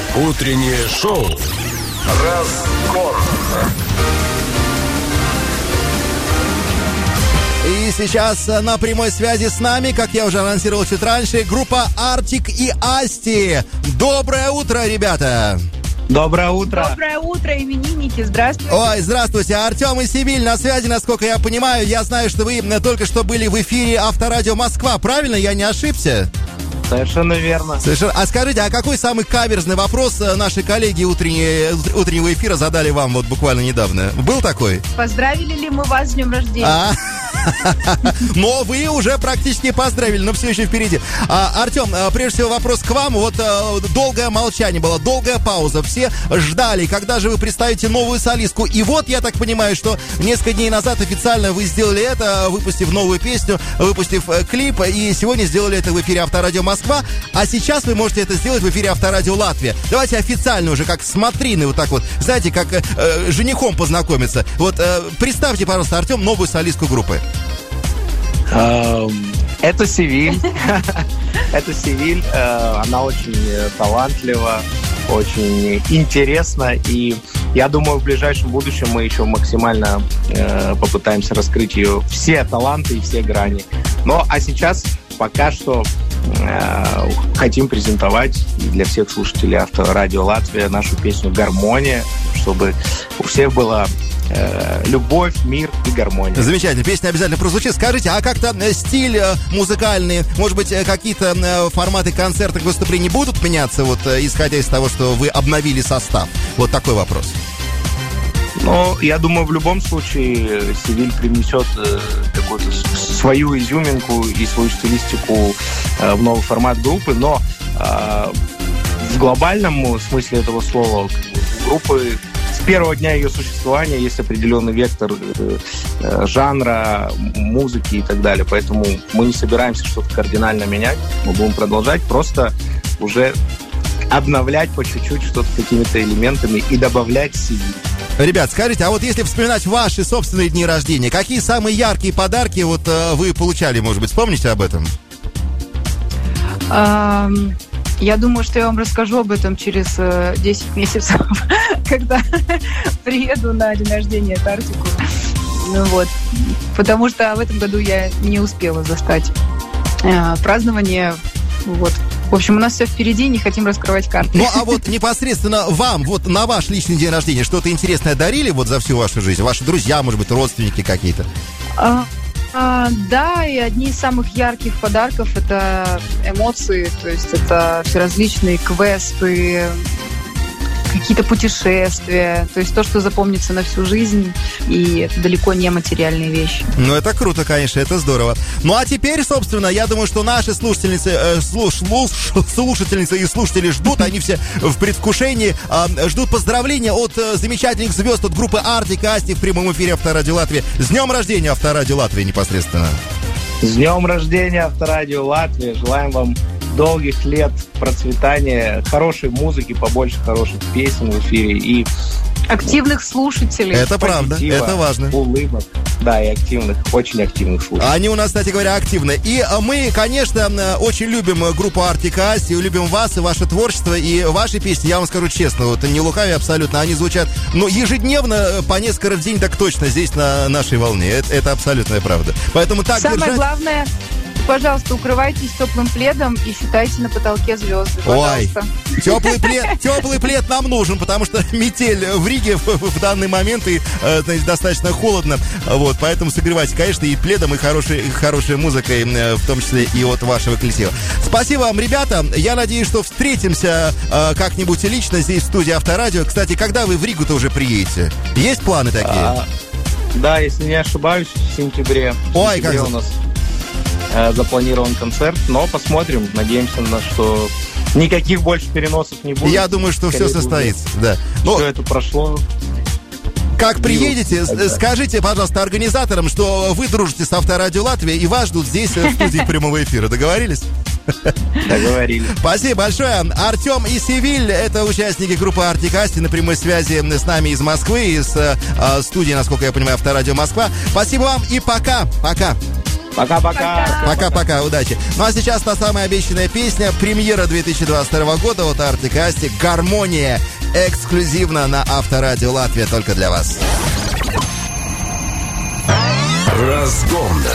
Утреннее шоу «Разбор». И сейчас на прямой связи с нами, как я уже анонсировал чуть раньше, группа Артик и Асти. Доброе утро, ребята! Доброе утро! Доброе утро, именинники, здравствуйте! Ой, здравствуйте, Артем и Севиль на связи, насколько я понимаю. Я знаю, что вы только что были в эфире Авторадио Москва, правильно? Я не ошибся? Совершенно верно. Совершенно. А скажите, а какой самый каверзный вопрос наши коллеги утреннего эфира задали вам вот буквально недавно? Был такой? Поздравили ли мы вас с днем рождения? Но вы уже практически поздравили, но все еще впереди. Артем, прежде всего вопрос к вам. Вот долгое молчание было, долгая пауза. Все ждали, когда же вы представите новую солистку. И вот, я так понимаю, что несколько дней назад официально вы сделали это, выпустив новую песню, выпустив клип. И сегодня сделали это в эфире Авторадио Москва. А сейчас вы можете это сделать в эфире Авторадио Латвия. Давайте официально уже, как смотрины, вот так вот. Знаете, как женихом познакомиться. Вот представьте, пожалуйста, Артем, новую солистку группы. Это Севиль. Это Севиль. Она очень талантлива, очень интересна. И я думаю, в ближайшем будущем мы еще максимально попытаемся раскрыть ее все таланты и все грани. Ну, а сейчас пока что хотим презентовать для всех слушателей Авторадио Латвия нашу песню «Гармония», чтобы у всех была любовь, мир и гармония. Замечательно, песня обязательно прозвучит. Скажите, а как-то стиль музыкальный, может быть, какие-то форматы концертных выступлений будут меняться, вот исходя из того, что вы обновили состав? Вот такой вопрос. Ну, я думаю, в любом случае Севиль привнесет какую-то свою изюминку и свою стилистику в новый формат группы, но в глобальном смысле этого слова группы с первого дня ее существования есть определенный вектор жанра, музыки и так далее. Поэтому мы не собираемся что-то кардинально менять. Мы будем продолжать просто уже обновлять по чуть-чуть что-то какими-то элементами и добавлять себе. Ребят, скажите, а вот если вспоминать ваши собственные дни рождения, какие самые яркие подарки вот вы получали, может быть, вспомните об этом? Я думаю, что я вам расскажу об этом через 10 месяцев, когда приеду на день рождения к Артику. Ну, вот. Потому что в этом году я не успела застать празднование. Вот. В общем, у нас все впереди, не хотим раскрывать карты. Ну, а вот непосредственно вам, вот на ваш личный день рождения, что-то интересное дарили вот за всю вашу жизнь? Ваши друзья, может быть, родственники какие-то? Да, и одни из самых ярких подарков – это эмоции, то есть это все различные квесты, какие-то путешествия, то есть то, что запомнится на всю жизнь, и это далеко не материальные вещи. Ну, это круто, конечно, это здорово. Ну, а теперь, собственно, я думаю, что наши слушательницы и слушатели ждут, они все в предвкушении, ждут поздравления от замечательных звезд, от группы Артик и Асти в прямом эфире Авторадио Латвии. С днем рождения Авторадио Латвии непосредственно. С днем рождения Авторадио Латвии. Желаем вам долгих лет процветания, хорошей музыки, побольше хороших песен в эфире и активных слушателей. Это правда, это важно. Улыбок, да, и активных, очень активных слушателей. Они у нас, кстати говоря, активны. И мы, конечно, очень любим группу Артик и Асти, любим вас и ваше творчество, и ваши песни, я вам скажу честно, вот не лукавя абсолютно, они звучат, ну, ежедневно, по несколько раз в день, так точно здесь на нашей волне. Это абсолютная правда. Поэтому так самое держать. Главное, пожалуйста, укрывайтесь теплым пледом и считайте на потолке звезды. Пожалуйста. Ой, теплый плед нам нужен, потому что метель в Риге в данный момент и значит, достаточно холодно. Вот, поэтому согревайте, конечно, и пледом, и хорошей музыкой, в том числе и от вашего коллектива. Спасибо вам, ребята. Я надеюсь, что встретимся как-нибудь лично здесь в студии Авторадио. Кстати, когда вы в Ригу-то уже приедете? Есть планы такие? Да, если не ошибаюсь, в сентябре. Ой, как у нас запланирован концерт, но посмотрим. Надеемся, что никаких больше переносов не будет. Я думаю, что все состоится, да. Все это прошло. Как приедете, скажите, пожалуйста, организаторам, что вы дружите с Авторадио Латвия и вас ждут здесь, в студии прямого эфира. Договорились? Договорились. Спасибо большое. Артем и Севиль — это участники группы Артик и Асти на прямой связи с нами из Москвы, из студии, насколько я понимаю, Авторадио Москва. Спасибо вам и пока. Пока. Пока-пока. Пока-пока, удачи. Ну а сейчас та самая обещанная песня, премьера 2022 года от Артик и Асти, «Гармония», эксклюзивно на Авторадио Латвия, только для вас. Разгон.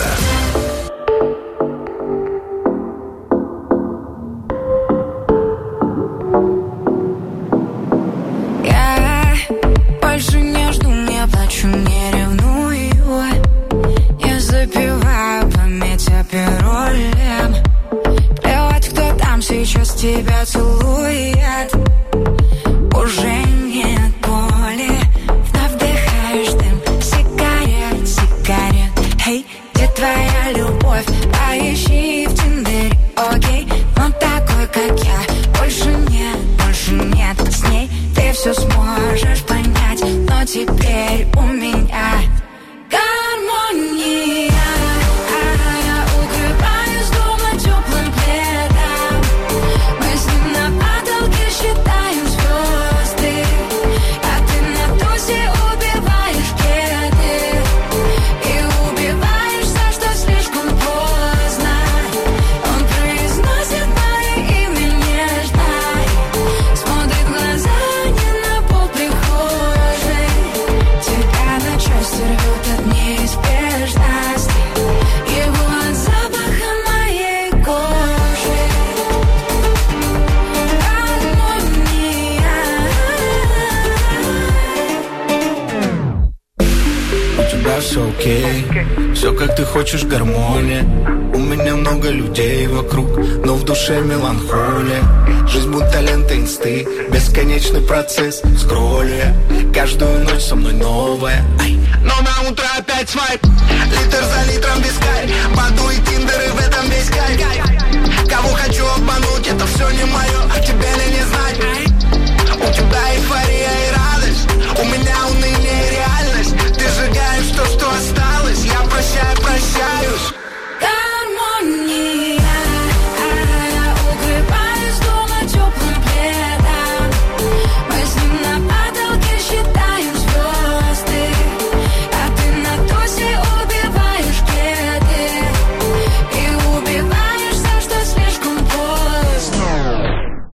Я больше не жду, не плачу, не ревную. Я запиваю память аперолем. Плевать, кто там сейчас тебя целует. Уже нет боли. Вновь вдыхаешь дым сигарет. Эй, где твоя любовь? Поищи в Тиндере, окей. Но такой, как я, больше нет. С ней ты все сможешь понять. Но теперь у меня гармония. Я укрываюсь дома теплым пледом. Мы с ним на потолке считаем звезды. А ты на тусе убиваешь кеды. И убиваешься, что слишком поздно. Он произносит мое имя нежно. Смотрит в глаза, не на пол прихожей. Тебя на части рвет от неизбежности. Его от запаха моей кожи. Гармония. У тебя все окей, все как ты хочешь, гармония. У меня много людей вокруг, но в душе меланхолия. Жизнь будто лента инсты, бесконечный процесс скролля. Каждую ночь со мной новая. Но на утро опять свайп, литр за литром без кайф. Баду и Тиндер, и в этом весь кайф. Кого хочу обмануть, это все не мое, тебе ли не знать. У тебя эйфория и радость, у меня уныние и реальность. Ты сжигаешь то, что осталось, я прощаюсь.